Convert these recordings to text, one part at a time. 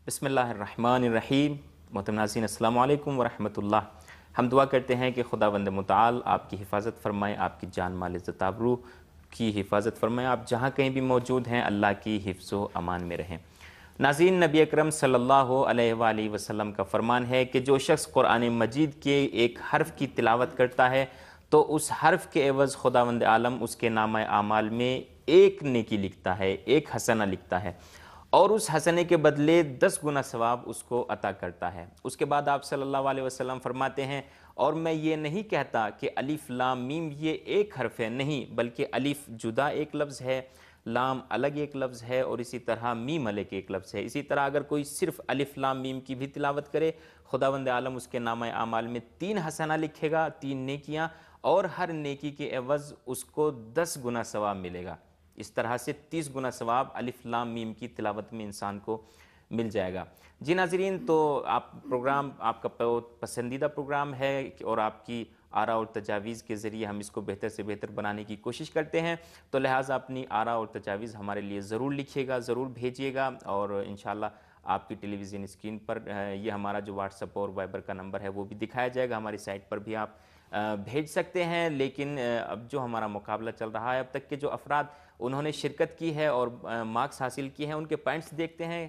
بسم اللہ الرحمن الرحیم۔ محترم ناظرین السلام علیکم ورحمۃ اللہ۔ ہم دعا کرتے ہیں کہ خداوند متعال آپ کی حفاظت فرمائے، آپ کی جان مال عزت آبرو کی حفاظت فرمائے، آپ جہاں کہیں بھی موجود ہیں اللہ کی حفظ و امان میں رہیں۔ ناظرین، نبی اکرم صلی اللہ علیہ وآلہ وسلم کا فرمان ہے کہ جو شخص قرآن مجید کے ایک حرف کی تلاوت کرتا ہے تو اس حرف کے عوض خداوند عالم اس کے نامہ اعمال میں ایک نیکی لکھتا ہے، ایک حسنہ لکھتا ہے، اور اس حسنے کے بدلے 10 گنا ثواب اس کو عطا کرتا ہے۔ اس کے بعد آپ صلی اللہ علیہ وسلم فرماتے ہیں، اور میں یہ نہیں کہتا کہ الف لام میم یہ ایک حرف ہے، نہیں، بلکہ الف جدا ایک لفظ ہے، لام الگ ایک لفظ ہے، اور اسی طرح میم الگ ایک لفظ ہے۔ اسی طرح اگر کوئی صرف الف لام میم کی بھی تلاوت کرے، خداوند عالم اس کے نامہ اعمال میں 3 حسنہ لکھے گا، 3 نیکیاں، اور ہر نیکی کے عوض اس کو 10 گنا ثواب ملے گا۔ اس طرح سے 30 گنا ثواب الف لام میم کی تلاوت میں انسان کو مل جائے گا۔ جی ناظرین، تو پروگرام آپ کا پسندیدہ پروگرام ہے، اور آپ کی آراء اور تجاویز کے ذریعے ہم اس کو بہتر سے بہتر بنانے کی کوشش کرتے ہیں، تو لہٰذا اپنی آراء اور تجاویز ہمارے لیے ضرور لکھیے گا، ضرور بھیجیے گا، اور انشاءاللہ آپ کی ٹیلی ویژن اسکرین پر یہ ہمارا جو واٹس ایپ اور وائبر کا نمبر ہے وہ بھی دکھایا جائے گا، ہماری سائٹ پر بھی آپ بھیج سکتے ہیں۔ لیکن اب جو ہمارا مقابلہ چل رہا ہے، اب تک کے جو افراد انہوں نے شرکت کی ہے اور مارکس حاصل کیے ہیں، ان کے پوائنٹس دیکھتے ہیں۔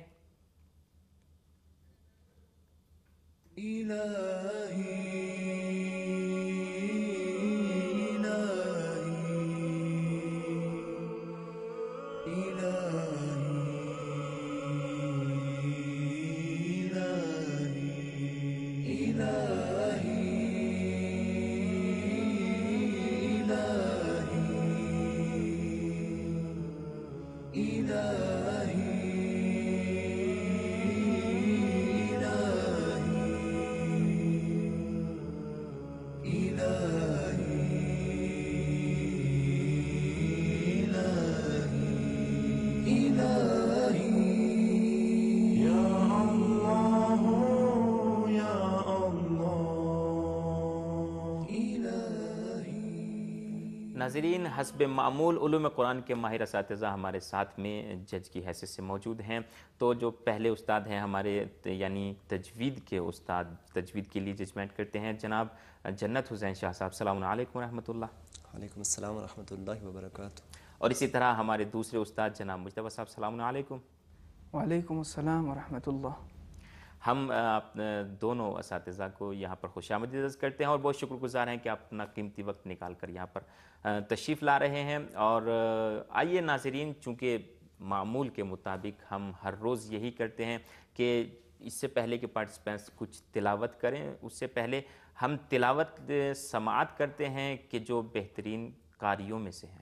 ناظرین، حسب معمول علوم قرآن کے ماہر اساتذہ ہمارے ساتھ میں جج کی حیثیت سے موجود ہیں۔ تو جو پہلے استاد ہیں ہمارے، یعنی تجوید کے استاد، تجوید کے لیے ججمنٹ کرتے ہیں، جناب جنت حسین شاہ صاحب، السلام علیکم ورحمۃ اللہ۔ وعلیکم السلام ورحمۃ اللہ وبرکاتہ۔ اور اسی طرح ہمارے دوسرے استاد جناب مجتبیٰ صاحب، السلام علیکم۔ وعلیکم السلام ورحمۃ اللہ۔ ہم دونوں اساتذہ کو یہاں پر خوش آمدید عرض کرتے ہیں، اور بہت شکر گزار ہیں کہ آپ اپنا قیمتی وقت نکال کر یہاں پر تشریف لا رہے ہیں۔ اور آئیے ناظرین، چونکہ معمول کے مطابق ہم ہر روز یہی کرتے ہیں کہ اس سے پہلے کہ پارٹیسپینٹس کچھ تلاوت کریں، اس سے پہلے ہم تلاوت سماعت کرتے ہیں کہ جو بہترین قاریوں میں سے ہیں۔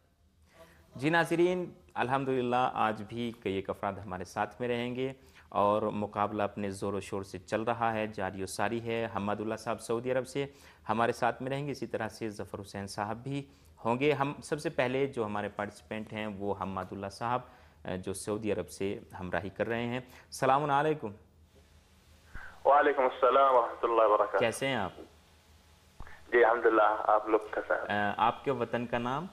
جی ناظرین، الحمدللہ آج بھی کئی ایک افراد ہمارے ساتھ میں رہیں گے، اور مقابلہ اپنے زور و شور سے چل رہا ہے، جاری و ساری ہے۔ حماد اللہ صاحب سعودی عرب سے ہمارے ساتھ میں رہیں گے، اسی طرح سے ظفر حسین صاحب بھی ہوں گے۔ ہم سب سے پہلے جو ہمارے پارٹیسپینٹ ہیں وہ حماد اللہ صاحب جو سعودی عرب سے ہمراہی کر رہے ہیں۔ السلام علیکم۔ وعلیکم السلام ورحمۃ اللہ وبرکاتہ۔ کیسے ہیں آپ؟ جی الحمدللہ، آپ لوگ کیسے ہیں؟ آپ کے وطن کا نام؟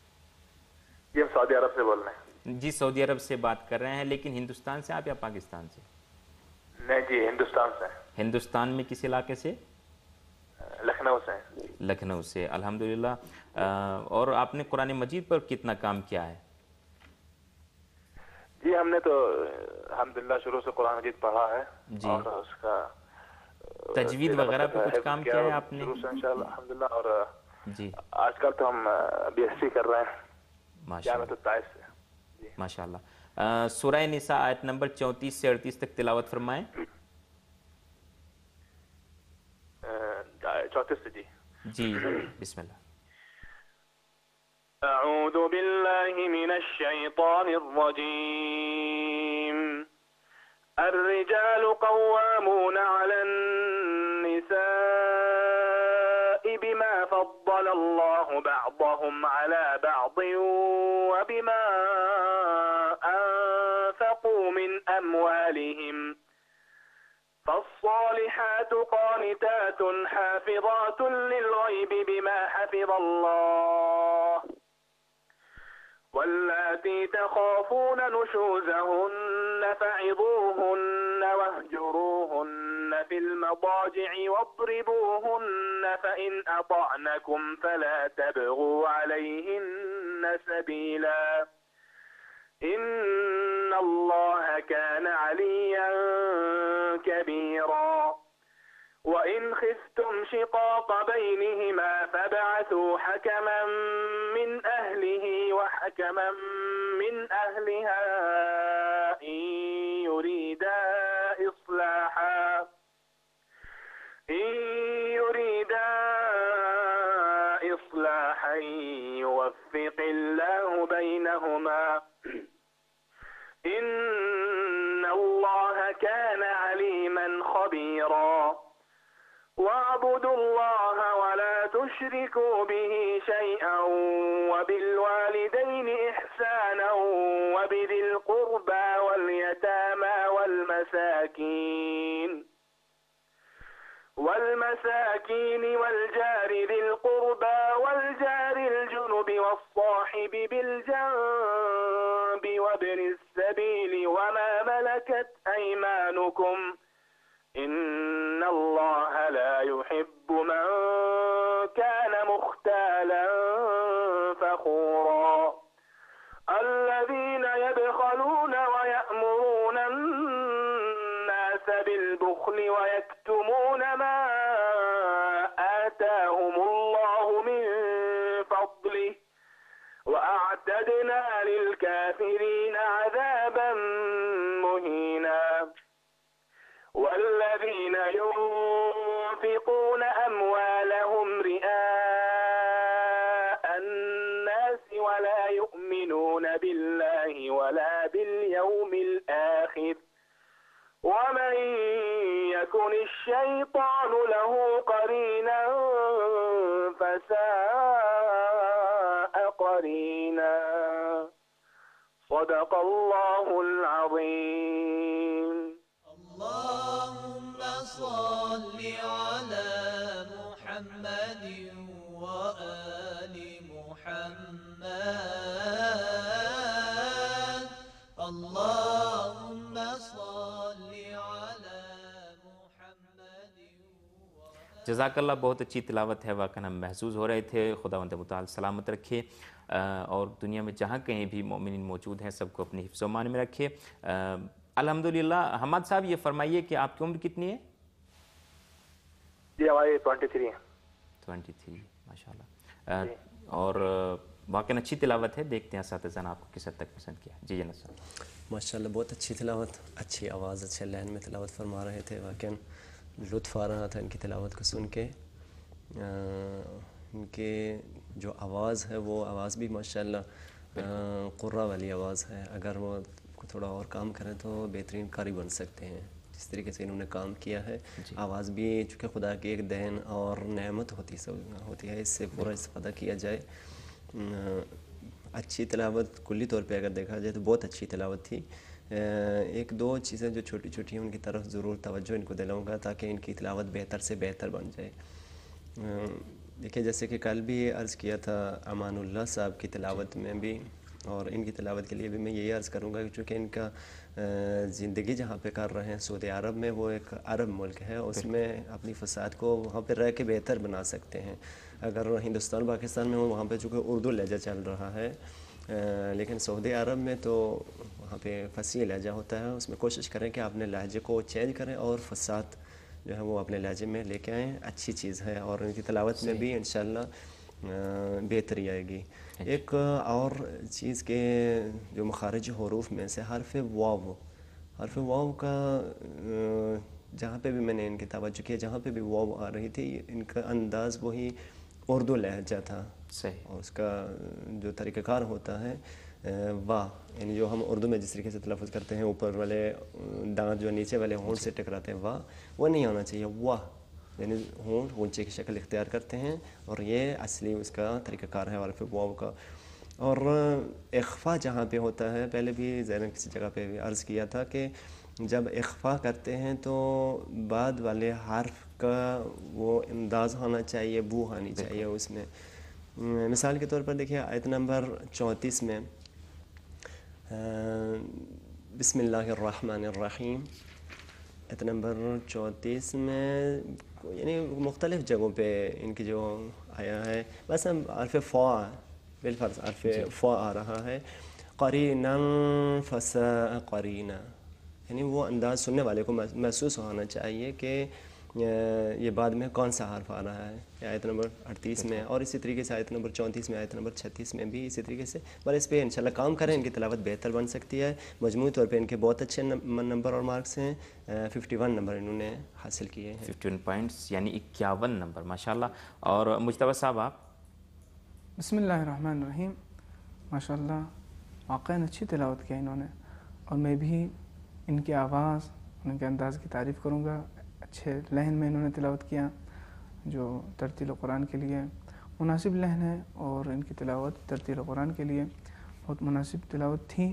جی ہم سعودی عرب سے بول رہے ہیں۔ جی سعودی عرب سے بات کر رہے ہیں، لیکن ہندوستان سے آپ یا پاکستان سے؟ نہیں جی، ہندوستان سے۔ ہندوستان میں کس علاقے سے؟ لکھنؤ سے۔ لکھنؤ سے، الحمدللہ۔ اور آپ نے قرآن مجید پر کتنا کام کیا ہے؟ جی ہم نے تو الحمدللہ شروع سے قرآن مجید پڑھا ہے، جی، اور اس کا تجوید وغیرہ پہ کچھ کام کیا ہے آپ نے؟ شروع سے انشاءاللہ الحمدللہ، اور جی آج کل تو ہم بی ایس سی کر رہے ہیں جامعۃ الطائف سے۔ جی ماشاء اللہ۔ سورہ نساء آیت نمبر 34 سے 38 تک تلاوت فرمائیں۔ 34 سے۔ جی جی بسم اللہ۔ أعوذ بالله من الشيطان الرجيم. الرجال قوامون على النساء بما فضل الله بعضهم على بعض وبما أنفقوا من أموالهم. فالصالحات قانتات حافظات للغيب بما حفظ الله واللاتي تخافون نشوزهن فعظوهن واهجروهن في المضاجع واضربوهن فإن أطعنكم فلا تبغوا عليهن سبيلا إن الله كان عليا كبيرا وإن خفتم شقاق بينهما فابعثوا حكما من أهله وحكما من أهلها إن يريدا إصلاحا يوفق الله بينهما إن الله كان عليما خبيرا واعبدوا الله ولا تشركوا به شيئا وبالوالدين إحسانا وبذي القربى واليتامى والمساكين والجار ذي القربى والجار الجنب والصاحب بالجنب وابن السبيل وما ملكت أيمانكم إن الله لا يحب من كان مختالا فخورا الذين يبخلون ويأمرون الناس بالبخل ويكتمون ما آتاهم الله من فضله وأعتدنا للكافرين عذابا مهينا والذين ينفقون أموالهم رئاء الناس ولا يؤمنون بالله ولا باليوم الآخر ومن يكن الشيطان له قرينا فساء قرينا صدق الله العظيم. اللهم صل على محمد وآل محمد اللهم صل على محمد جزاک اللہ، بہت اچھی تلاوت ہے، واقعاً ہم محظوظ ہو رہے تھے. خداوند متعال سلامت رکھے اور دنیا میں جہاں کہیں بھی مومنین موجود ہیں سب کو اپنی حفظ و امان میں رکھے. الحمدللہ. حماد صاحب یہ فرمائیے کہ آپ کی عمر کتنی ہے؟ جی ہماری 23 ہے. 23 ماشاءاللہ. اور واقعاً اچھی تلاوت ہے. دیکھتے ہیں اساتذہ نے آپ کو کس حد تک پسند کیا. جی جناب صاحب. ماشاءاللہ بہت اچھی تلاوت، اچھی آواز، اچھے لہن میں تلاوت فرما رہے تھے. واقعاً لطف آ رہا تھا ان کی تلاوت کو سن کے. ان کے جو آواز ہے وہ آواز بھی ماشاءاللہ قرہ والی آواز ہے. اگر وہ تھوڑا اور کام کریں تو بہترین قاری بن سکتے ہیں. جس طریقے سے انہوں نے کام کیا ہے آواز بھی چونکہ خدا کی ایک دین اور نعمت ہوتی ہے، اس سے پورا استفادہ کیا جائے. اچھی تلاوت کلی طور پہ اگر دیکھا جائے تو بہت اچھی تلاوت تھی. ایک دو چیزیں جو چھوٹی چھوٹی ہیں ان کی طرف ضرور توجہ ان کو دلاؤں گا تاکہ ان کی تلاوت بہتر سے بہتر بن جائے. دیکھیں جیسے کہ کل بھی عرض کیا تھا امان اللہ صاحب کی تلاوت میں بھی، اور ان کی تلاوت کے لیے بھی میں یہی عرض کروں گا کہ چونکہ ان کا زندگی جہاں پہ کر رہے ہیں سعودی عرب میں، وہ ایک عرب ملک ہے، اس میں اپنی فساد کو وہاں پہ رہ کے بہتر بنا سکتے ہیں. اگر ہندوستان پاکستان میں ہوں وہاں پہ چونکہ اردو لہجہ چل رہا ہے، لیکن سعودی عرب میں تو وہاں پہ فصیح لہجہ ہوتا ہے. اس میں کوشش کریں کہ اپنے لہجے کو چینج کریں اور فساد جو ہے وہ اپنے لہجے میں لے کے آئیں. اچھی چیز ہے اور ان کی تلاوت میں بھی انشاءاللہ بہتری آئے گی. ایک اور چیز کے جو مخارج حروف میں سے حرف واو کا جہاں پہ بھی میں نے ان کی توجہ کیا، جہاں پہ بھی واو آ رہی تھی ان کا انداز وہی اردو لہجہ تھا. صحیح. اور اس کا جو طریقہ کار ہوتا ہے واہ، یعنی جو ہم اردو میں جس طریقے سے تلفظ کرتے ہیں اوپر والے دانت جو نیچے والے ہونٹ سے ٹکراتے ہیں واہ، وہ نہیں ہونا چاہیے. واہ یعنی ہونٹ اونچے کی شکل اختیار کرتے ہیں اور یہ اصلی اس کا طریقہ کار ہے حرف واو کا. اور اخفا جہاں پہ ہوتا ہے، پہلے بھی زیرا کسی جگہ پہ بھی عرض کیا تھا کہ جب اخفا کرتے ہیں تو بعد والے حرف کا وہ انداز ہونا چاہیے، بو آنی چاہیے اس میں. مثال کے طور پر دیکھیے آیت نمبر 34 میں بسم اللہ الرحمن الرحیم. آیت نمبر 34 میں یعنی مختلف جگہوں پہ ان کی جو آیا ہے، بس ہم حرف فا بالفرض حرف فا آ رہا ہے. قرینا فساء قرینا، یعنی وہ انداز سننے والے کو محسوس ہونا چاہیے کہ یہ بعد میں کون سا حرف آ رہا ہے آیت نمبر 38 میں، اور اسی طریقے سے آیت نمبر 34 میں، آیت نمبر 36 میں بھی اسی طریقے سے. پر اس پہ انشاءاللہ کام کریں، ان کی تلاوت بہتر بن سکتی ہے. مجموعی طور پہ ان کے بہت اچھے نمبر اور مارکس ہیں. 51 نمبر انہوں نے حاصل کیے ہیں. 51 پوائنٹس یعنی 51 نمبر، ماشاءاللہ. اور مجتبیٰ صاحب آپ؟ بسم اللہ الرحمن الرحیم. ماشاءاللہ واقعاً اچھی تلاوت کیا انہوں نے، اور میں بھی ان کی آواز، ان کے انداز کی تعریف کروں گا. اچھے لحن میں انہوں نے تلاوت کیا، جو ترتیل قرآن کے لیے مناسب لحن ہے، اور ان کی تلاوت ترتیل قرآن کے لیے بہت مناسب تلاوت تھی.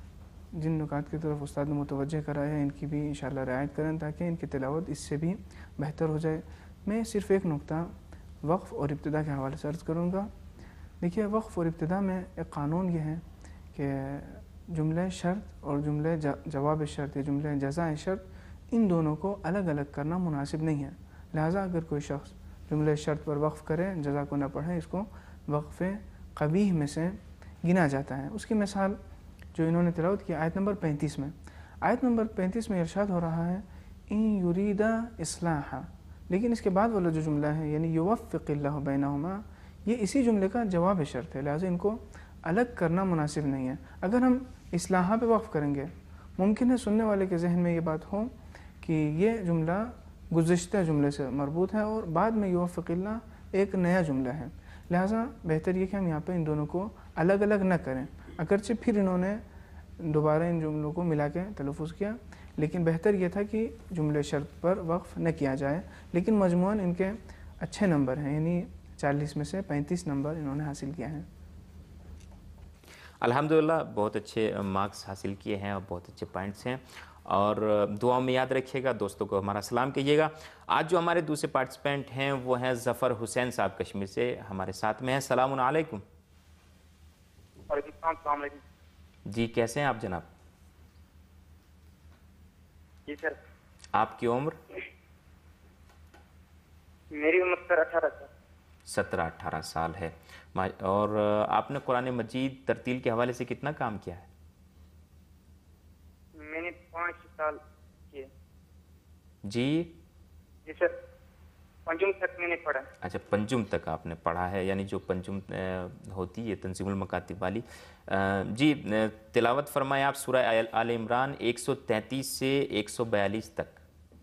جن نکات کی طرف استاد نے متوجہ کرایا ہے ان کی بھی انشاءاللہ رعایت کریں تاکہ ان کی تلاوت اس سے بھی بہتر ہو جائے. میں صرف ایک نقطہ وقف اور ابتدا کے حوالے سے عرض کروں گا. دیکھیے، وقف اور ابتدا میں ایک قانون یہ ہے کہ جملہ شرط اور جملہ جواب شرط یا جملہ جزائے شرط، ان دونوں کو الگ الگ کرنا مناسب نہیں ہے. لہٰذا اگر کوئی شخص جملہ شرط پر وقف کرے، جزا کو نہ پڑھے، اس کو وقف قبیح میں سے گنا جاتا ہے. اس کی مثال جو انہوں نے تلاوت کی آیت نمبر 35 میں، آیت نمبر 35 میں ارشاد ہو رہا ہے ان یریدا اصلاحا، لیکن اس کے بعد والا جو جملہ ہے یعنی یوفق اللہ بینہما، یہ اسی جملے کا جواب شرط ہے. لہٰذا ان کو الگ کرنا مناسب نہیں ہے. اگر ہم اصلاحہ پہ وقف کریں گے، ممکن ہے سننے والے کے ذہن میں یہ بات ہو کہ یہ جملہ گزشتہ جملے سے مربوط ہے اور بعد میں یوفق اللہ ایک نیا جملہ ہے. لہٰذا بہتر یہ کہ ہم یہاں پہ ان دونوں کو الگ الگ نہ کریں. اگرچہ پھر انہوں نے دوبارہ ان جملوں کو ملا کے تلفظ کیا، لیکن بہتر یہ تھا کہ جملے شرط پر وقف نہ کیا جائے. لیکن مجموعاً ان کے اچھے نمبر ہیں، یعنی 40 میں سے 35 نمبر انہوں نے حاصل کیا ہے. الحمدللہ بہت اچھے مارکس حاصل کیے ہیں اور بہت اچھے پوائنٹس ہیں. اور دعاؤں میں یاد رکھیے گا، دوستوں کو ہمارا سلام کہیے گا. آج جو ہمارے دوسرے پارٹیسپینٹ ہیں وہ ہیں ظفر حسین صاحب، کشمیر سے ہمارے ساتھ میں ہیں. السلام علیکم. وعلیکم السلام. السلام علیکم. جی کیسے ہیں آپ جناب؟ جی سر. آپ کی عمر؟ میری عمر سر 18 سال. 17-18 سال ہے. اور آپ نے قرآن مجید ترتیل کے حوالے سے کتنا کام کیا ہے؟ میں نے 5 سال کیے. جی جی سر، پنجم تک میں نے پڑھا. اچھا، پنجم تک آپ نے پڑھا ہے، یعنی جو پنجم ہوتی ہے تنظیم المکاتب والی. جی تلاوت فرمائیں آپ سورہ آل عمران 133 سے 142 تک.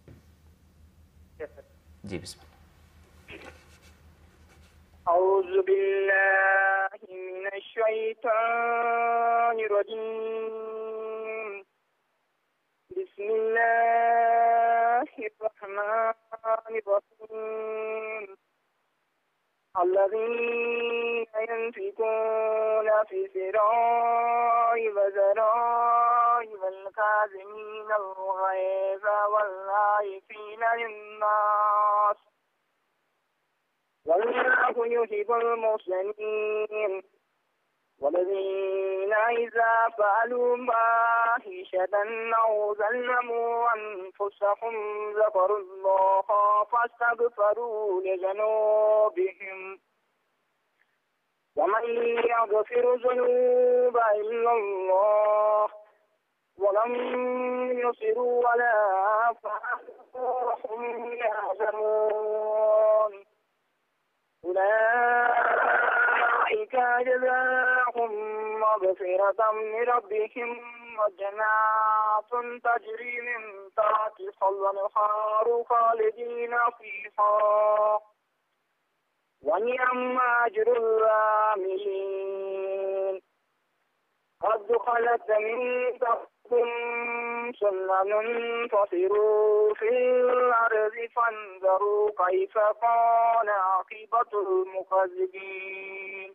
جی بسم اللہ. اعوذ باللہ من الشیطان الرجیم. بسم اللہ الرحمن الرحیم. الذين ينفقون في السراء والضراء والكاظمين الغيظ والعافين عن الناس والله يحب المحسنين. والذين إذا فعلوا فاحشة أو ظلموا أنفسهم ذكروا الله فاستغفروا لذنوبهم ومن يغفر الذنوب إلا الله ولم يصروا على فعلهم يحزنون. أولئك جزاهم مغفرة من ربهم وجنات تجري من تحتها الأنهار خالدين فيها ونعم أجر العاملين. قد خلت من قبلكم سنن فسيروا في الأرض فانظروا كيف كان عاقبة المكذبين.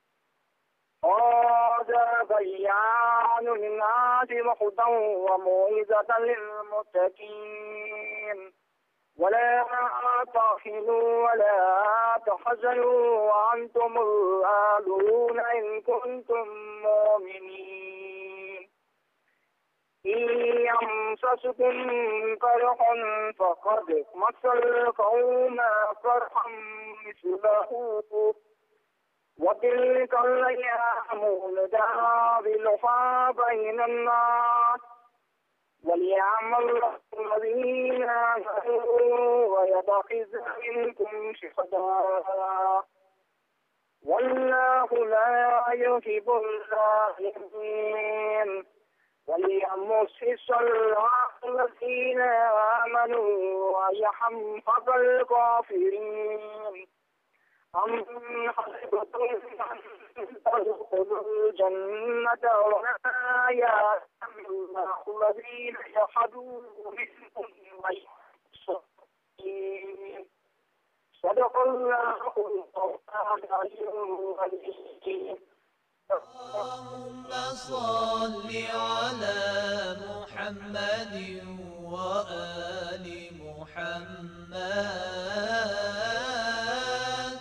هذا بيان للناس وهدى وموعظة للمتقين. ولا تهنوا ولا تحزنوا وأنتم الأعلون إن كنتم مؤمنين. يمسسكم قرح فقد مس القوم قرحا مثله وتلك الأيام نداولها بين الناس وليعمل الذين آمنوا ويتخذ منكم شهداء والله لا يحب الظالمين وليمسس الله الذين آمنوا ويحمق الكافرين أم حسبتم أن تدخلوا الجنة ولا يأتم الله الذين جحدوا منكم ويحصين صدق الله العلي العظيم. اللهم صل على محمد وآل محمد.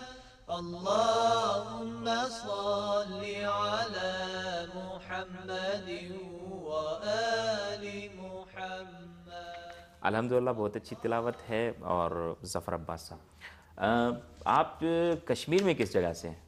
اللهم صل على محمد وآل محمد. अल्हम्दुलिल्लाह बहुत अच्छी तिलावत है। और ज़फ़र अब्बास साहब, आप कश्मीर में किस जगह से हैं?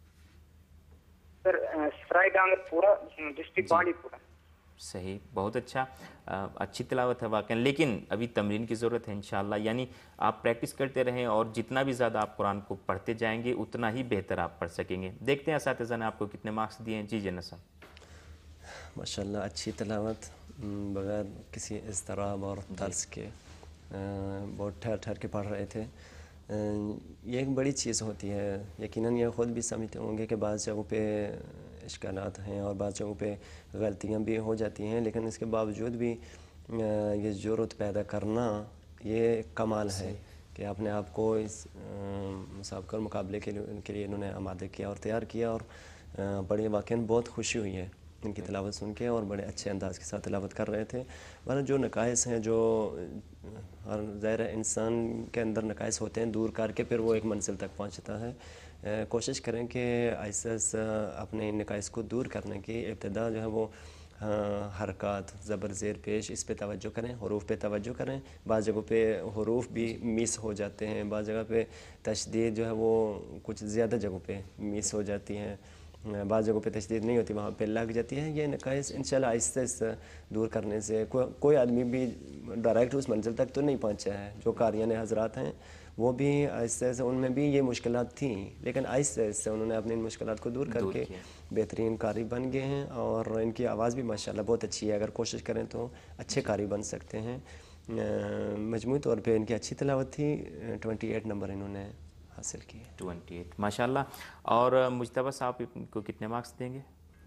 Sir Sarai Dangarpura district Bandipora. सही, बहुत अच्छा, अच्छी तिलावत है वाकई। लेकिन अभी तमरीन की ज़रूरत है इंशाअल्लाह, यानी आप प्रैक्टिस करते रहें और जितना भी ज़्यादा आप कुरान को पढ़ते जाएंगे उतना ही बेहतर आप पढ़ सकेंगे। देखते हैं असातिज़ा ने आपको कितने मार्क्स दिए हैं। जी जन्नत साहब। माशाल्लाह अच्छी तिलावत, बग़ैर किसी इज़्तिराब और तर्स के बहुत ठहर ठहर के पढ़ रहे थे। ये एक बड़ी चीज़ होती है। यकीनन ये ख़ुद भी समझते होंगे कि बाज़ जगहों पे इश्कालात हैं और बाज़ जगहों पे गलतियाँ भी हो जाती हैं, लेकिन इसके बावजूद भी ये ज़रूरत पैदा करना ये कमाल है कि अपने आप को इस मुसाबक़े और मुकाबले के लिए इन्होंने आमादे किया और तैयार किया। और बड़ी वाक़ई बहुत खुशी हुई है इनकी तिलावत सुन के, और बड़े अच्छे अंदाज़ के साथ तिलावत कर रहे थे। वरना जो नकाइस हैं, जो हर ज़ाहिर इंसान के अंदर नकाइस होते हैं, दूर करके फिर वो एक मंजिल तक पहुंचता है। कोशिश करें कि ऐसे अपने इन नकाइस को दूर करने की इब्तिदा जो है वो हरकत, ज़बर, ज़ेर, पेश, इस पे तवज्जो करें, हुरूफ पे तवज्जो करें। बाज़ जगहों पे हुरूफ भी मिस हो जाते हैं, बाज़ जगह पे तशदीद जो है वो कुछ ज़्यादा जगहों पे मिस हो जाती हैं, बाज़ जगहों पे तशदीद नहीं होती, वहाँ पे लग जाती है। ये नकाइस इंशाल्लाह आहिस्ते आहिस्ते दूर करने से कोई आदमी भी डायरेक्ट उस मंजिल तक तो नहीं पहुँचा है। जो कारियान हज़रात हैं वो भी आहिस्ते आहिस्ते, उनमें भी ये मुश्किलात थी, लेकिन आहिस्ते आहिस्ते उन्होंने अपनी इन मुश्किलात को दूर करके बेहतरीन कारी बन गए हैं। और इनकी आवाज़ भी माशाल्लाह बहुत अच्छी है। अगर कोशिश करें तो अच्छे कारी बन सकते हैं। मजमूई तौर पे इनकी अच्छी तिलावत थी। 28 नंबर इन्होंने हासिल किए। 28 माशाल्लाह। और मुज्तबा साहब को कितने मार्क्स देंगे?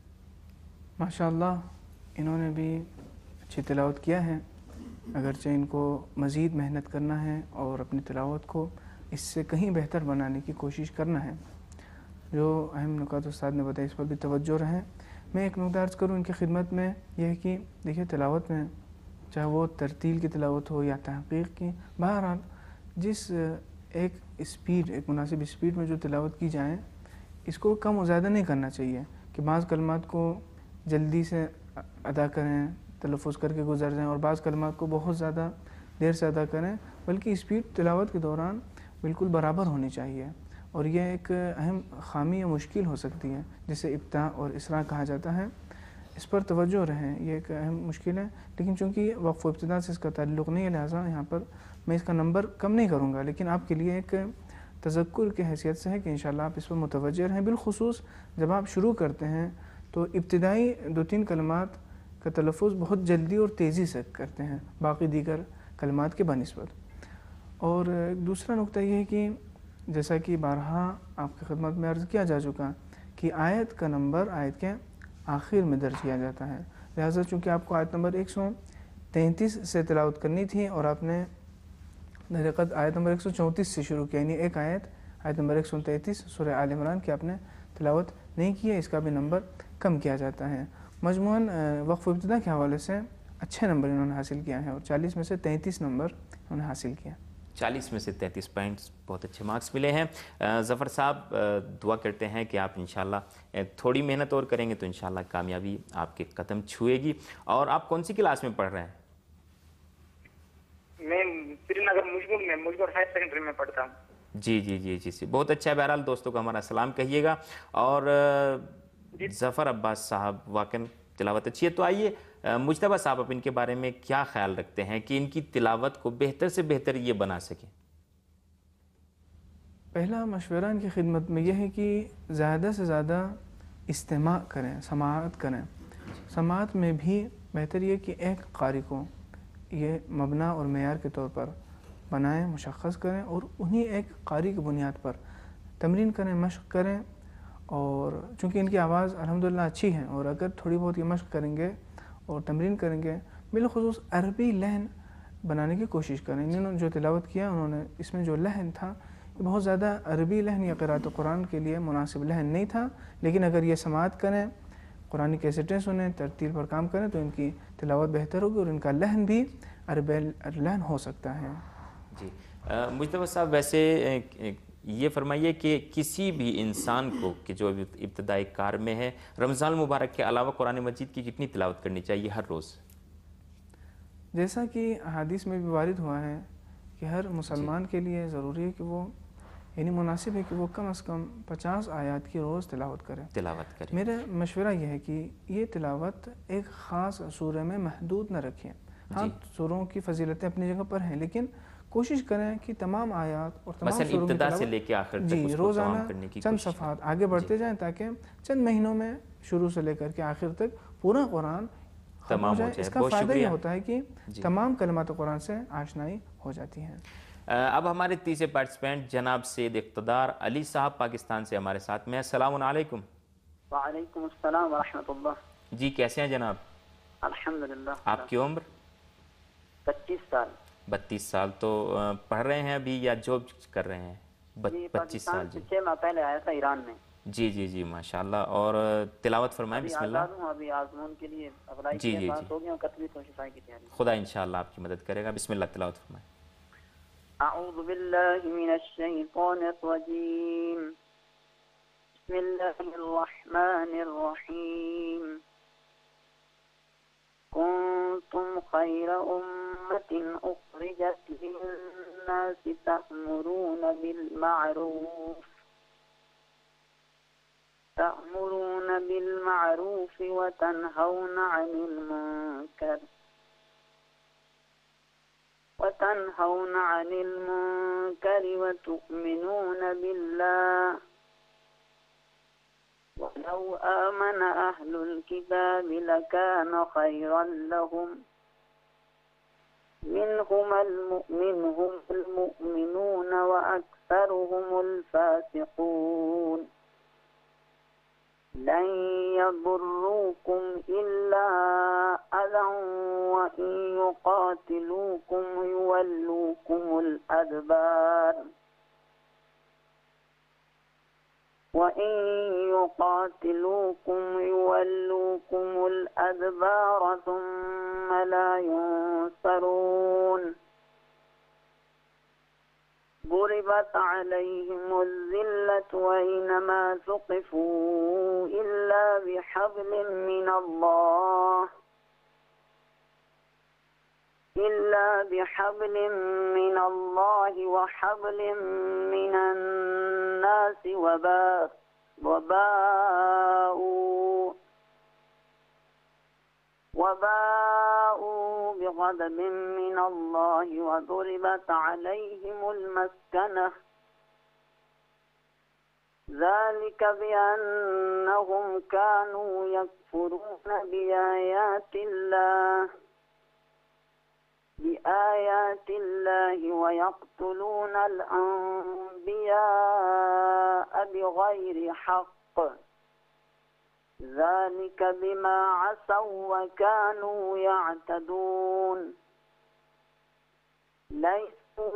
माशाल्लाह इन्होंने भी अच्छी तिलावत किया है, अगरचे इनको मज़ीद मेहनत करना है और अपनी तिलावत को इससे कहीं बेहतर बनाने की कोशिश करना है। जो अहम नुकात उस्ताद ने बताया इस पर भी तवज्जो रहें। मैं एक नुकता अर्ज़ करूँ इनकी खिदमत में, यह है कि देखिए तिलावत में चाहे वो तरतील की तिलावत हो या तहक़ीक़ की, बहरहाल जिस एक स्पीड, एक मुनासिब स्पीड में जो तिलावत की जाए, इसको कम और ज़्यादा नहीं करना चाहिए कि बाज़ कलमात को जल्दी से अदा करें, तलफ़ुज़ करके गुज़र जाएँ, और बाज़ कलमात को बहुत ज़्यादा देर से अदा करें, बल्कि स्पीड तिलावत के दौरान बिल्कुल बराबर होनी चाहिए। और यह एक अहम ख़ामी या मुश्किल हो सकती है जिसे इब्ता और इसरा कहा जाता है। इस पर तवज्जो रहें, यह एक अहम मुश्किल है। लेकिन चूँकि वक़्फ़ इब्तिदा से इसका ताल्लुक़ नहीं है, लिहाजा यहाँ पर मैं इसका नंबर कम नहीं करूँगा, लेकिन आपके लिए एक तज़क्कुर की हैसियत से है कि इंशाअल्लाह आप इस पर मुतवज्जह रहें। बिलख़ुसूस जब आप शुरू करते हैं तो इब्तिदाई 2-3 कलमात का तलफ़ुज़ बहुत जल्दी और तेज़ी से करते हैं बाकी दीगर कलमात के बनिस्बत। और दूसरा नुक्ता यह है कि जैसा कि बारहा आपकी खिदमत में अर्ज़ किया जा चुका कि आयत का नंबर आयत के आखिर में दर्ज किया जाता है। लिहाजा चूँकि आपको आयत नंबर 133 से तिलावत करनी थी और आपने दरअसल आयत नंबर 134 से शुरू किया, यानी एक आयत नंबर 133 सूरह आल इमरान की आपने तिलावत नहीं की है, इसका भी नंबर कम किया जाता है। मजमूअन वक़्फ़ इब्तिदा के हवाले से अच्छे नंबर इन्होंने हासिल किया है और 40 में से 33 नंबर इन्होंने हासिल किया। 40 में से 33 पॉइंट्स, बहुत अच्छे मार्क्स मिले हैं। ज़फ़र साहब दुआ करते हैं कि आप इंशाल्लाह थोड़ी मेहनत और करेंगे तो इंशाल्लाह कामयाबी आपके कदम छुएगी। और आप कौन सी क्लास में पढ़ रहे हैं? اسکول میں مجھ کو ہائر سیکنڈری میں پڑھتا ہوں. جی جی جی جی جی بہت اچھا ہے. بہرحال دوستوں کو ہمارا سلام کہیے گا. اور ظفر عباس صاحب واقعی تلاوت اچھی ہے. تو آئیے مجتبیٰ صاحب اب ان کے بارے میں کیا خیال رکھتے ہیں کہ ان کی تلاوت کو بہتر سے بہتر یہ بنا سکیں؟ پہلا مشورہ ان کی خدمت میں یہ ہے کہ زیادہ سے زیادہ استماع کریں، سماعت کریں. سماعت میں بھی بہتر یہ کہ ایک قاری کو یہ مبنا اور معیار کے طور پر بنائیں، مشخص کریں اور انہی ایک قاری کی بنیاد پر تمرین کریں، مشق کریں. اور چونکہ ان کی آواز الحمدللہ اچھی ہے، اور اگر تھوڑی بہت یہ مشق کریں گے اور تمرین کریں گے، بالخصوص عربی لحن بنانے کی کوشش کریں. انہوں نے جو تلاوت کیا انہوں نے اس میں جو لحن تھا یہ بہت زیادہ عربی لحن یا قراءت قرآن کے لیے مناسب لحن نہیں تھا، لیکن اگر یہ سماعت کریں، قرآن کیسٹیں سنیں، ترتیل پر کام کریں تو ان کی تلاوت بہتر ہوگی اور ان کا لحن بھی عربی لحن ہو سکتا ہے. جی مجتبیٰ صاحب ویسے یہ فرمائیے کہ کسی بھی انسان کو کہ جو ابتدائی کار میں ہے، رمضان المبارک کے علاوہ قرآن مجید کی کتنی تلاوت کرنی چاہیے ہر روز؟ جیسا کہ احادیث میں بھی وارد ہوا ہے کہ ہر مسلمان کے لیے ضروری ہے کہ وہ یعنی مناسب ہے کہ وہ کم از کم 50 آیات کی روز تلاوت کرے. میرا مشورہ یہ ہے کہ یہ تلاوت ایک خاص سورہ میں محدود نہ رکھیں. ہاں سوروں کی فضیلتیں اپنی جگہ پر ہیں، لیکن کوشش کریں کہ تمام آیات اور تمام سوروں کی ابتدا سے لے کے آخر تک اس کو تمام کرنے کی چند صفحات آگے بڑھتے جائیں تاکہ چند مہینوں میں شروع سے لے کر کے آخر تک پورا قرآن ختم ہو جائے. اس کا فائدہ یہ ہوتا ہے کہ تمام کلمات قرآن سے آشنائی ہو جاتی ہیں. اب ہمارے تیسرے پارٹیسپینٹ جناب سید اقتدار علی صاحب پاکستان سے ہمارے ساتھ میں. السلام علیکم. وعلیکم السلام ورحمۃ اللہ. جی کیسے ہیں جناب؟ الحمدللہ. آپ کی عمر؟ 25 سال. 32 سال. تو پڑھ رہے ہیں ابھی یا جاب کر رہے ہیں؟ 25 سال. جی 6 ماہ پہلے آیا تھا ایران میں. جی جی جی ماشاءاللہ. اور تلاوت فرمائیں. بسم اللہ. ابھی آزمون کے لیے اپلائی جی جی پاس ہو گیا ہوں، 11ویں کوشش کی تیاری. خدا انشاءاللہ آپ کی مدد کرے گا. بسم اللہ تلاوت فرمائیں. اعوذ باللہ من الشیطان الرجیم. بسم اللہ الرحمن الرحیم. کنتم خیر امت اخرجت للناس تأمرون بالمعروف وتنهون عن المنكر وتؤمنون بالله ولو آمن أهل الكتاب لكان خيرا لهم منهم المؤمنون وأكثرهم الفاسقون. لن يضروكم إلا أذى وإن يقاتلوكم يولوكم الأدبار ثم لا ينصرون. ضربت عليهم الذلة وأينما ثقفوا إلا بحبل من الله وحبل من الناس وباءوا بغضب من الله وضربت عليهم المسكنة ذلك بأنهم كانوا يكفرون بآيات الله ويقتلون الأنبياء بغير حق ذلك بما عصوا وكانوا يعتدون. ليسوا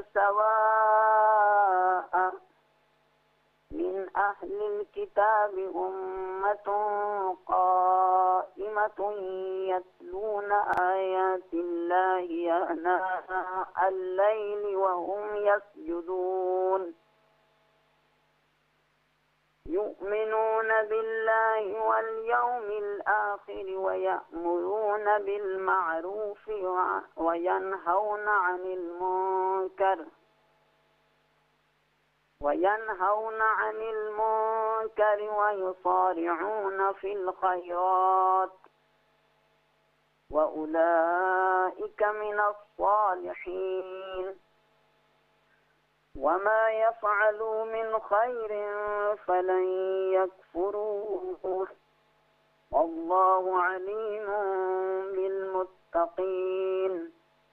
سواء من أهل الكتاب أمة قائمة يتلون آيات الله آناء الليل وهم يسجدون يؤمنون بالله واليوم الآخر ويأمرون بالمعروف وينهون عن المنكر وينهون عن المنكر ويصارعون في الخيرات وأولئك من الصالحين وما يفعلوا من خير فلن يكفروه والله عليم بالمتقين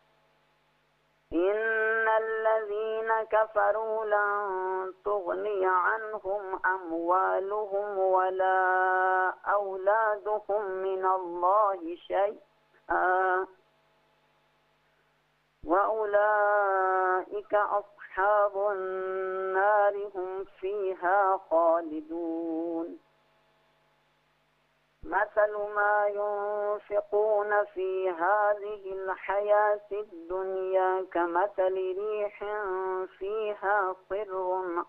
إن الذين كفروا لن تغني عنهم أموالهم ولا أولادهم من الله شيئا وأولئك أصحاب النار هم فيها خالدون مثل ما ينفقون في هذه الحياة الدنيا كمثل ريح فيها صر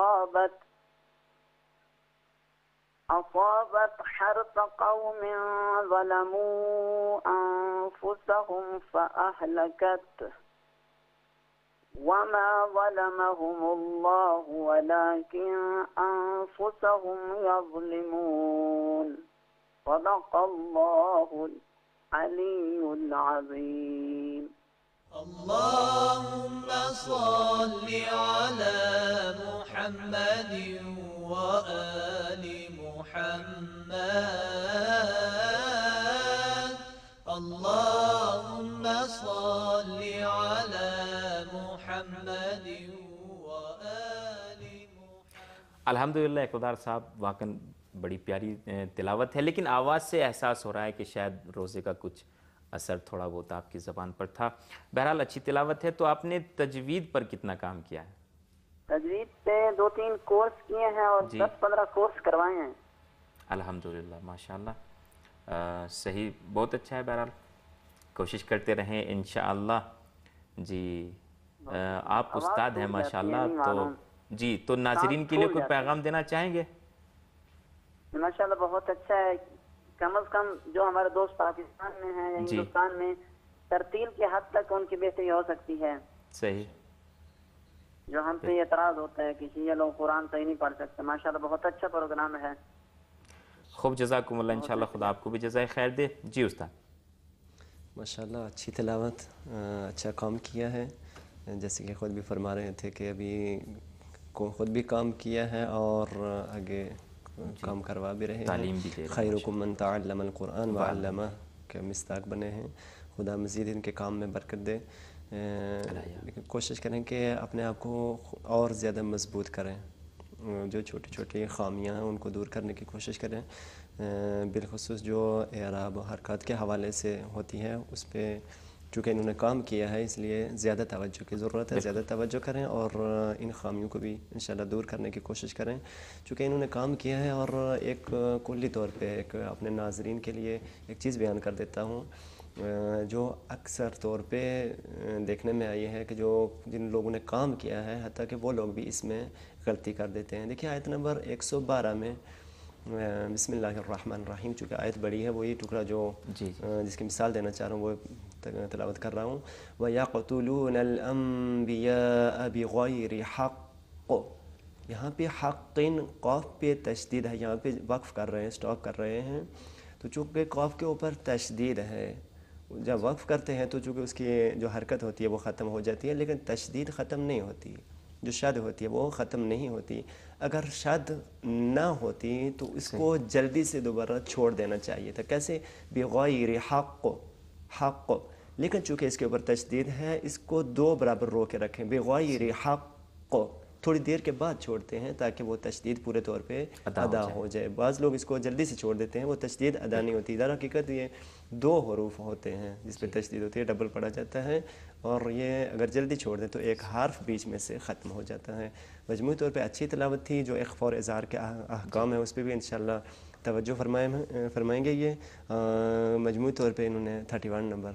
أصابت حرث قوم ظلموا أنفسهم فأهلكته وما ظلمهم الله ولكن أنفسهم يظلمون صدق الله العلي العظيم اللهم صل على محمد وآل محمد اللهم صل على محمد وآل محمد الحمدللہ اقتدار صاحب واقعاً بڑی پیاری تلاوت ہے، لیکن آواز سے احساس ہو رہا ہے کہ شاید روزے کا کچھ اثر تھوڑا بہت آپ کی زبان پر تھا۔ بہرحال اچھی تلاوت ہے۔ تو آپ نے تجوید پر کتنا کام کیا ہے؟ تجوید پہ 2-3 کورس کیے ہیں اور 10-15 کورس کروائے ہیں۔ الحمدللہ ماشاءاللہ، صحیح، بہت اچھا ہے۔ بہرحال کوشش کرتے رہیں انشاءاللہ۔ جی آپ استاد ہیں ماشاءاللہ، تو جی تو ناظرین کے لیے کوئی پیغام دینا چاہیں گے؟ ماشاءاللہ بہت اچھا ہے، کم از کم جو ہمارے دوست پاکستان میں ہیں یا ہندوستان میں ترتیل کے حد تک ان کی بہتری ہو سکتی ہے۔ صحیح، جو ہم پہ اعتراض ہوتا ہے کہ یہ لوگ قرآن صحیح نہیں پڑھ سکتے، ماشاءاللہ بہت اچھا پروگرام ہے۔ خوب، جزاکم اللہ، انشاءاللہ خدا آپ کو بھی جزائے خیر دے۔ جی استاد۔ ماشاءاللہ اچھی تلاوت، اچھا کام کیا ہے، جیسے کہ خود بھی فرما رہے تھے کہ ابھی خود بھی کام کیا ہے اور آگے کام کروا بھی رہے ہیں، تعلیم بھی دے رہے ہیں۔ خیرکم من تعلم القرآن وعلمہ کے مصداق بنے ہیں۔ خدا مزید ان کے کام میں برکت دے، لیکن کوشش کریں کہ اپنے آپ کو اور زیادہ مضبوط کریں، جو چھوٹی چھوٹی خامیاں ہیں ان کو دور کرنے کی کوشش کریں، بالخصوص جو اعراب و حرکات کے حوالے سے ہوتی ہے اس پہ چونکہ انہوں نے کام کیا ہے اس لیے زیادہ توجہ کی ضرورت ہے، زیادہ توجہ کریں اور ان خامیوں کو بھی انشاءاللہ دور کرنے کی کوشش کریں، چونکہ انہوں نے کام کیا ہے۔ اور ایک کلی طور پہ ایک اپنے ناظرین کے لیے ایک چیز بیان کر دیتا ہوں جو اکثر طور پہ دیکھنے میں آئی ہے کہ جو جن لوگوں نے کام کیا ہے حتیٰ کہ وہ لوگ بھی اس میں غلطی کر دیتے ہیں۔ دیکھیے آیت نمبر 112 میں بسم اللہ الرحمن الرحیم، چونکہ آیت بڑی ہے، وہی ٹکڑا جو جس کی مثال دینا چاہ رہا ہوں وہ تلاوت کر رہا ہوں۔ وَيَقْتُلُونَ الْأَنْبِيَاءَ بِغَيْرِ حَقٍّ، یہاں پہ حقٍ قاف پہ تشدید ہے، یہاں پہ وقف کر رہے ہیں، سٹاپ کر رہے ہیں، تو چونکہ قاف کے اوپر تشدید ہے، جب وقف کرتے ہیں تو چونکہ اس کی جو حرکت ہوتی ہے وہ ختم ہو جاتی ہے، لیکن تشدید ختم نہیں ہوتی، جو شد ہوتی ہے وہ ختم نہیں ہوتی۔ اگر شد نہ ہوتی تو اس کو جلدی سے دوبارہ چھوڑ دینا چاہیے تھا، کیسے؟ بغیر حق، حق، لیکن چونکہ اس کے اوپر تشدید ہے اس کو 2 برابر رو کے رکھیں، بغیر حق، تھوڑی دیر کے بعد چھوڑتے ہیں تاکہ وہ تشدید پورے طور پہ ادا ہو جائے۔ بعض لوگ اس کو جلدی سے چھوڑ دیتے ہیں، وہ تشدید ادا نہیں ہوتی، در حقیقت یہ 2 حروف ہوتے ہیں جس پہ تشدید ہوتی ہے، ڈبل پڑھا جاتا ہے، اور یہ اگر جلدی چھوڑ دیں تو ایک حرف بیچ میں سے ختم ہو جاتا ہے۔ مجموعی طور پہ اچھی تلاوت تھی، جو اخفاء اور اظہار کے احکام ہیں اس پہ بھی انشاءاللہ توجہ فرمائیں گے۔ یہ مجموعی طور پہ انہوں نے 31 نمبر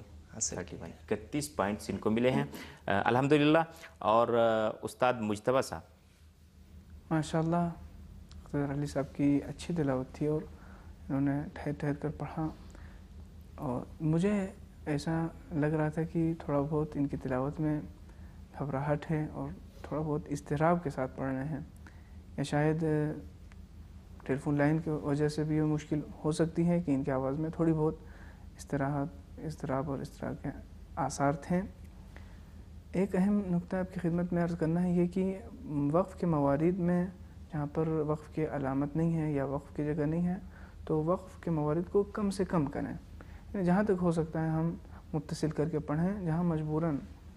31 پوائنٹس ان کو ملے ہیں الحمدللہ۔ اور استاد مجتبیٰ صاحب، ماشاءاللہ اقتدار علی صاحب کی اچھی تلاوت تھی اور انہوں نے ٹھہر کر پڑھا، اور مجھے ایسا لگ رہا تھا کہ تھوڑا بہت ان کی تلاوت میں گھبراہٹ ہے اور تھوڑا بہت اضطراب کے ساتھ پڑھ رہے ہیں، یا شاید ٹیلی فون لائن کی وجہ سے بھی یہ مشکل ہو سکتی ہے کہ ان کی آواز میں تھوڑی بہت اضطراب اور اضطراب کے آثار تھے۔ ایک اہم نقطہ آپ کی خدمت میں عرض کرنا ہے یہ کہ وقف کے موارد میں جہاں پر وقف کی علامت نہیں ہے یا وقف کی جگہ نہیں ہے تو وقف کے موارد کو کم سے کم کریں، یعنی جہاں تک ہو سکتا ہے ہم متصل کر کے پڑھیں، جہاں مجبوراً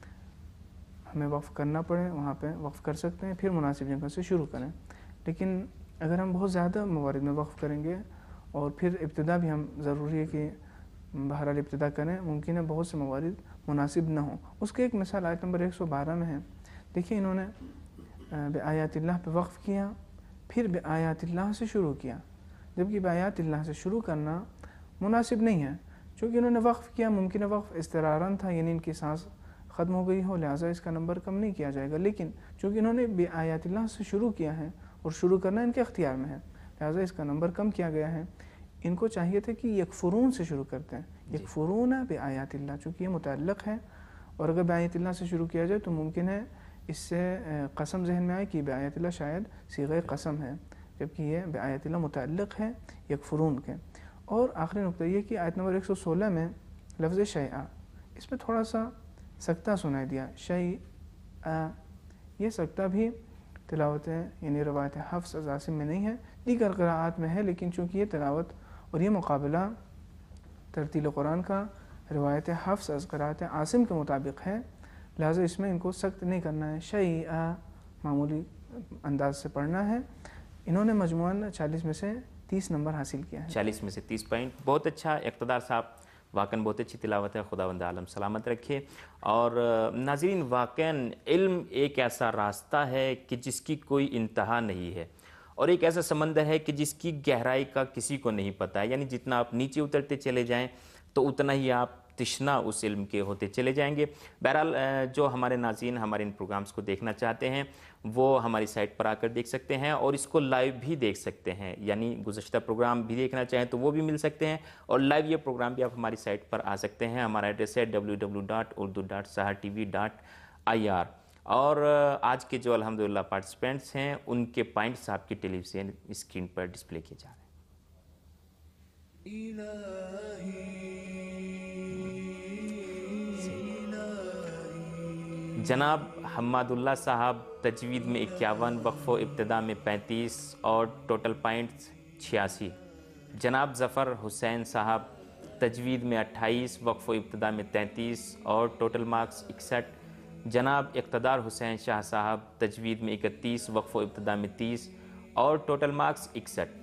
ہمیں وقف کرنا پڑے وہاں پہ وقف کر سکتے ہیں، پھر مناسب جگہ سے شروع کریں۔ لیکن اگر ہم بہت زیادہ موارد میں وقف کریں گے اور پھر ابتدا بھی ہم ضروری ہے کہ بہرحال ابتدا کریں، ممکن ہے بہت سے موارد مناسب نہ ہوں۔ اس کی ایک مثال آیت نمبر 112 میں ہے، دیکھیے انہوں نے بآیات اللہ پہ وقف کیا، پھر بآیات اللہ سے شروع کیا، جبکہ بآیات اللہ سے شروع کرنا مناسب نہیں ہے، چونکہ انہوں نے وقف کیا، ممکن ہے وقف اضطراراً تھا، یعنی ان کی سانس ختم ہو گئی ہو، لہٰذا اس کا نمبر کم نہیں کیا جائے گا، لیکن چونکہ انہوں نے بآیات اللہ سے شروع کیا ہے اور شروع کرنا ان کے اختیار میں ہے، لہٰذا اس کا نمبر کم کیا گیا ہے۔ ان کو چاہیے تھا کہ یکفرون سے شروع کرتے ہیں، یکفرون بآیات اللہ، چونکہ یہ متعلق ہے، اور اگر بآیات اللہ سے شروع کیا جائے تو ممکن ہے اس سے قسم ذہن میں آئے کہ بآیات اللہ شاید صیغہ قسم ہے، جبکہ یہ بآیات اللہ متعلق ہے یکفرون کے۔ اور آخری نقطہ یہ کہ آیت نمبر 116 میں لفظ شیئا، اس میں تھوڑا سا سکتہ سنائی دیا، شیئا، یہ سکتہ بھی تلاوت ہے، یعنی روایت حفص از عاصم میں نہیں ہے، دیگر قراءات میں ہے، لیکن چونکہ یہ تلاوت اور یہ مقابلہ ترتیل قرآن کا روایت حفص از قراءت عاصم کے مطابق ہے، لہٰذا اس میں ان کو سخت نہیں کرنا ہے، شیئا معمولی انداز سے پڑھنا ہے۔ انہوں نے مجموعاً 40 میں سے 30 نمبر حاصل کیا ہے، 40 میں سے 30 پوائنٹ، بہت اچھا اقتدار صاحب، واقعاً بہت اچھی تلاوت ہے، خداوند عالم سلامت رکھے۔ اور ناظرین، واقعاً علم ایک ایسا راستہ ہے کہ جس کی کوئی انتہا نہیں ہے، اور ایک ایسا سمندر ہے کہ جس کی گہرائی کا کسی کو نہیں پتہ ہے، یعنی جتنا آپ نیچے اترتے چلے جائیں تو اتنا ہی آپ تشنا اس علم کے ہوتے چلے جائیں گے۔ بہرحال جو ہمارے ناظرین ہمارے ان پروگرامز کو دیکھنا چاہتے ہیں وہ ہماری سائٹ پر آ کر دیکھ سکتے ہیں، اور اس کو لائیو بھی دیکھ سکتے ہیں، یعنی گزشتہ پروگرام بھی دیکھنا چاہیں تو وہ بھی مل سکتے ہیں، اور لائیو یہ پروگرام بھی آپ ہماری سائٹ پر آ سکتے ہیں۔ ہمارا ایڈریس ہے www.urdu.sahartv.ir۔ اور آج کے جو الحمدللہ پارٹیسپینٹس ہیں ان کے پوائنٹس آپ کی ٹیلی ویژن اسکرین پر ڈسپلے کیے جا رہے ہیں۔ جناب حماد اللہ صاحب تجوید میں 51، وقف و ابتدا میں 35 اور ٹوٹل پوائنٹس 86۔ جناب ظفر حسین صاحب تجوید میں 28، وقف و ابتدا میں 33 اور ٹوٹل مارکس 61۔ جناب اقتدار حسین شاہ صاحب تجوید میں 31، وقف و ابتدا میں 30 اور ٹوٹل مارکس 61۔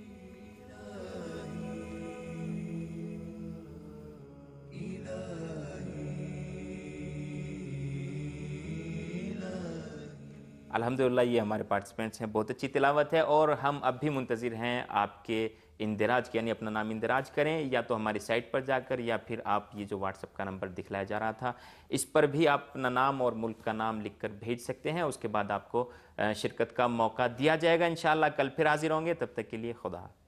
الحمدللہ یہ ہمارے پارٹیسپینٹس ہیں، بہت اچھی تلاوت ہے، اور ہم اب بھی منتظر ہیں آپ کے اندراج کے، یعنی اپنا نام اندراج کریں، یا تو ہماری سائٹ پر جا کر، یا پھر آپ یہ جو واٹس ایپ کا نمبر دکھلایا جا رہا تھا اس پر بھی آپ اپنا نام اور ملک کا نام لکھ کر بھیج سکتے ہیں، اس کے بعد آپ کو شرکت کا موقع دیا جائے گا۔ انشاءاللہ کل پھر حاضر ہوں گے، تب تک کے لیے خدا حافظ۔